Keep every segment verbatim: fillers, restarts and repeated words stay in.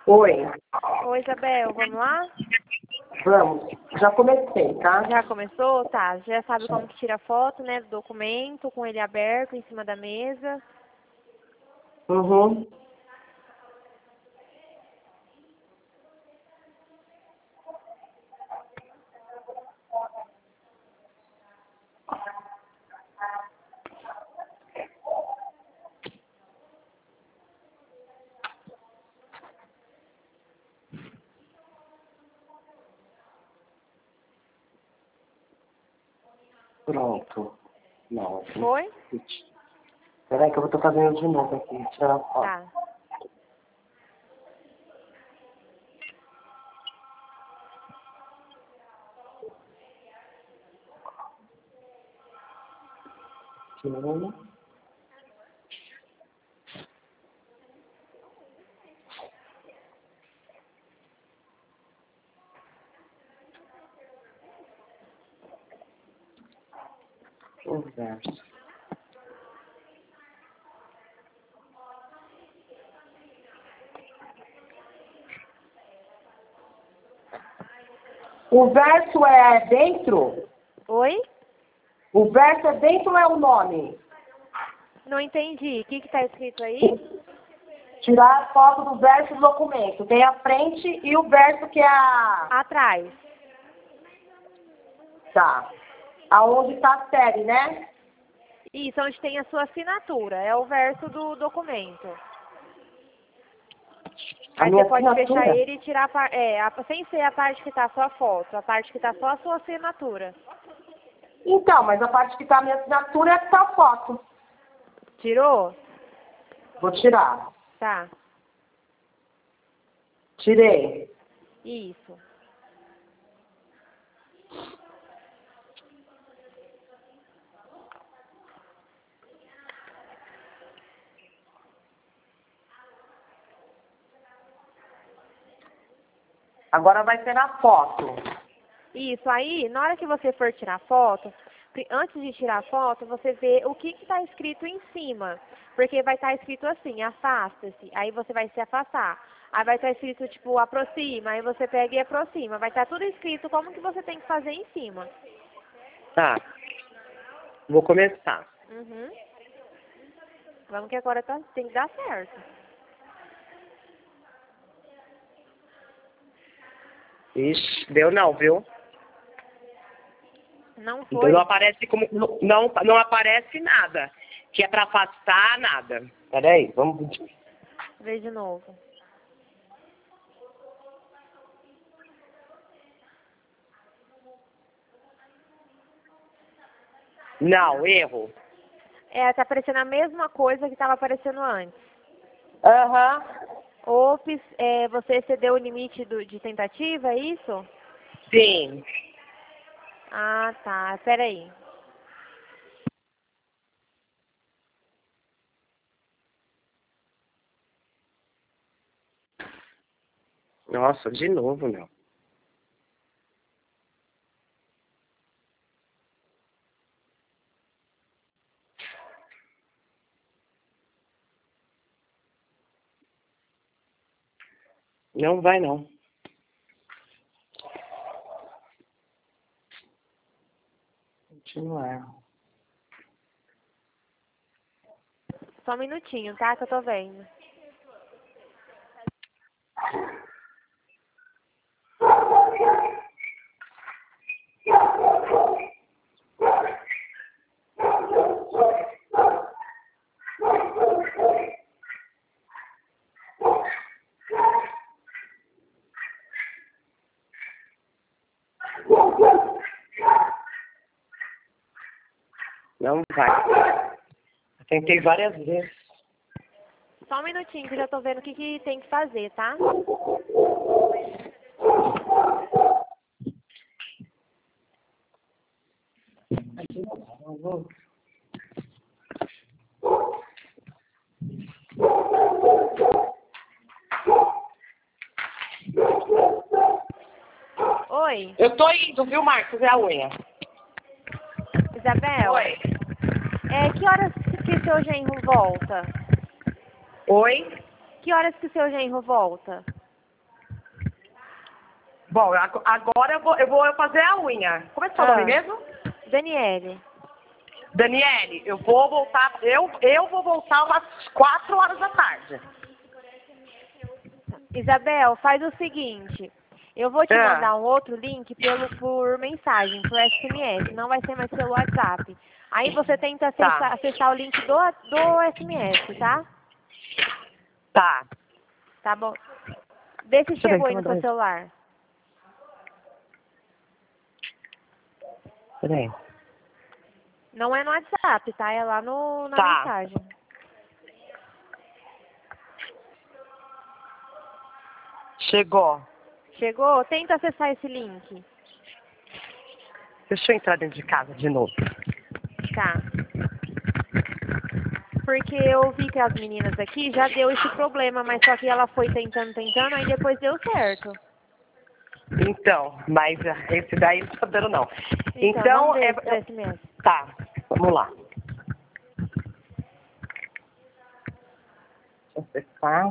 Oi, Oi, Isabel, vamos lá? vamos. Já comecei, tá? Já começou? Tá, já sabe como que tira foto, né, do documento, com ele aberto em cima da mesa. Uhum. Pronto. Não. Foi? Peraí que eu tô fazendo de novo aqui. Tirar a foto. Tá. Tirando. O verso. O verso é dentro? Oi? O verso é dentro ou é o nome? Não entendi. O que que tá escrito aí? Tirar a foto do verso do documento. Tem a frente e o verso que é a... Atrás. Tá. Aonde tá a série, né? Isso, onde tem a sua assinatura. É o verso do documento. A Aí minha você pode assinatura? fechar ele e tirar a par... é, a... sem ser a parte que tá a sua foto, a parte que tá só a sua assinatura. Então, mas a parte que tá a minha assinatura é que tá a foto. Tirou? Vou tirar. Tá. Tirei. Isso. Agora vai ser na foto. Isso, aí, na hora que você for tirar foto, pri- antes de tirar a foto, você vê o que está escrito em cima. Porque vai estar escrito assim, afasta-se. Aí você vai se afastar. Aí vai estar escrito, tipo, aproxima. Aí você pega e aproxima. Vai estar tudo escrito como que você tem que fazer em cima. Tá. Vou começar. Uhum. Vamos que agora tá, tem que dar certo. Ixi, deu não, viu? Não Então foi? não aparece como. Não, não, não aparece nada. Que é pra afastar nada. Peraí, vamos. Vê de novo. Não, erro. É, tá aparecendo a mesma coisa que estava aparecendo antes. Aham. Ops, é, você excedeu o limite do, de tentativa, é isso? Sim. Ah, tá. Peraí. Nossa, de novo, não. Não vai não. Continuar. Só um minutinho, tá? Que eu tô vendo. Não vai. Tentei várias vezes. Só um minutinho que eu já tô vendo o que, que tem que fazer, tá? Oi, Eu tô indo, viu, Marcos? É a unha. Isabel. Oi. É, que horas que seu genro volta? Oi? Que horas que seu genro volta? Bom, ag- agora eu vou, eu vou fazer a unha. Como é que é o Ah. nome mesmo? Daniele. Daniele, eu vou voltar, eu, eu vou voltar umas quatro horas da tarde. Isabel, faz o seguinte. Eu vou te Ah. mandar um outro link pelo, por mensagem, por S M S. Não vai ser mais pelo WhatsApp. Aí você tenta acessar, Tá. acessar o link do, do S M S, tá? Tá. Tá bom. Vê se Deixa eu ver, chegou aí então, no seu manda celular. Peraí. Não é no WhatsApp, tá? É lá no, na Tá. mensagem. Chegou. Chegou? Tenta acessar esse link. Deixa eu entrar dentro de casa de novo. Tá. Porque eu vi que as meninas aqui já deu esse problema, mas só que ela foi tentando, tentando, aí depois deu certo. Então, mas ah, esse daí não tá dando não. Então, Então, vamos ver é, esse do S M S. tá, vamos lá. Deixa eu acessar.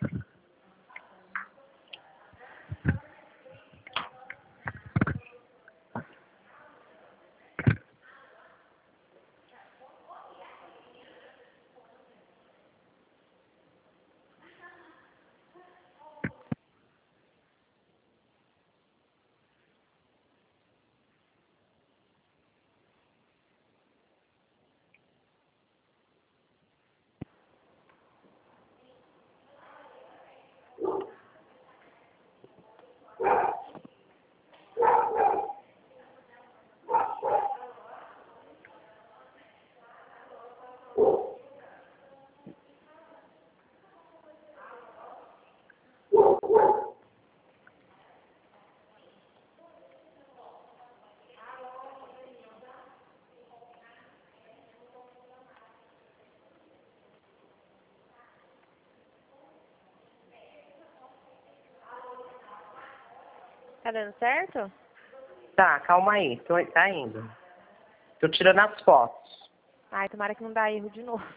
Tá dando certo? Tá, calma aí, tô, tá indo. Tô tirando as fotos. Ai, tomara que não dá erro de novo.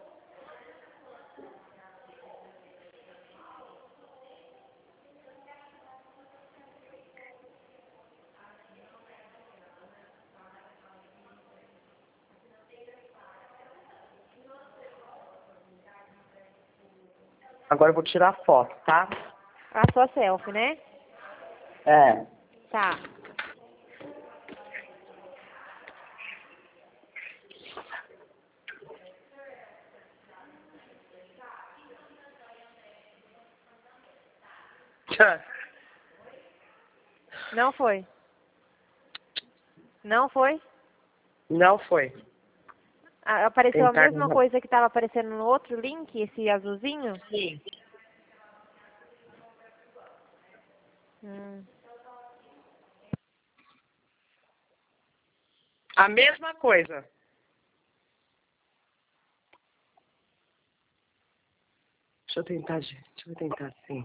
Agora eu vou tirar a foto, tá? A sua selfie, né? É. Tá. Não foi? Não foi? Não foi. Ah, apareceu a Tentar mesma não. coisa que estava aparecendo no outro link, esse azulzinho? Sim. Hum. A mesma coisa. Deixa eu tentar, gente. Deixa eu tentar assim.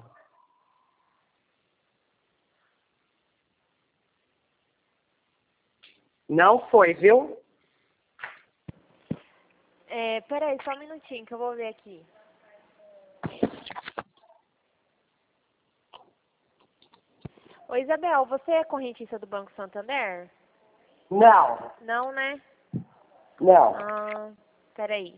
Não foi, viu? É, peraí, só um minutinho que eu vou ver aqui. Ô Isabel, você é correntista do Banco Santander? Não. Não, né? Não. Ah, peraí.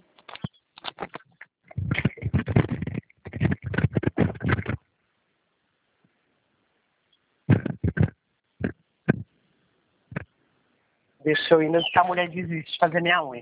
Deixa eu ir antes que a mulher desiste de fazer minha unha.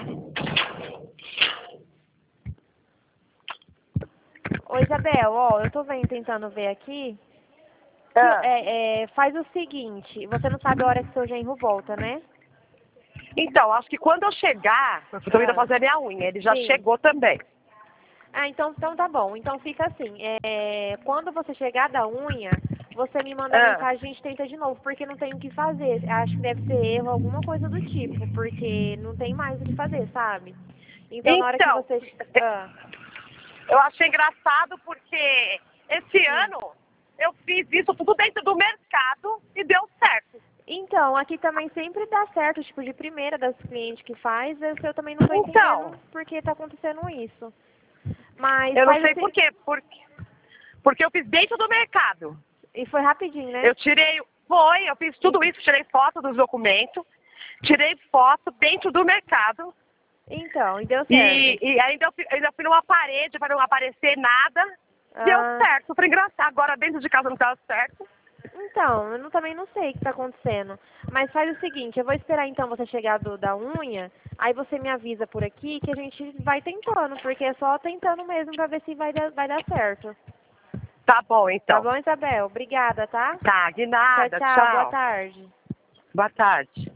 Ô Isabel, ó, eu tô vendo, tentando ver aqui. Ah, É, é, faz o seguinte, você não sabe a hora que seu genro volta, né? então, acho que quando eu chegar, eu tô indo Ah, fazer minha unha. Ele já sim. chegou também. Ah, então, então tá bom. Então fica assim, é, quando você chegar da unha, você me manda Ah, mensagem e a gente tenta de novo, porque não tem o que fazer. Acho que deve ser erro, alguma coisa do tipo, porque não tem mais o que fazer, sabe? Então na hora que então, você... Ah, eu achei engraçado porque esse sim. ano eu fiz isso tudo dentro do mercado e deu certo. Então, aqui também sempre dá certo, tipo, de primeira das clientes que faz, eu eu também não tô Então, entendendo por que tá acontecendo isso. Mas eu não faz sei assim... por quê. Porque, porque eu fiz dentro do mercado. E foi rapidinho, né? Eu tirei, foi, eu fiz tudo isso, tirei foto dos documentos, tirei foto dentro do mercado. Então, e deu certo. E, e ainda, eu fui, ainda fui numa parede para não aparecer nada. Ah. Deu certo, foi engraçado. Agora dentro de casa não deu certo. Então, eu não, também não sei o que tá acontecendo. Mas faz o seguinte, eu vou esperar então você chegar do, da unha, aí você me avisa por aqui que a gente vai tentando, porque é só tentando mesmo pra ver se vai dar, vai dar certo. Tá bom, então. Tá bom, Isabel? Obrigada, tá? Tá, de nada. Tchau, tchau. Boa tarde. Boa tarde.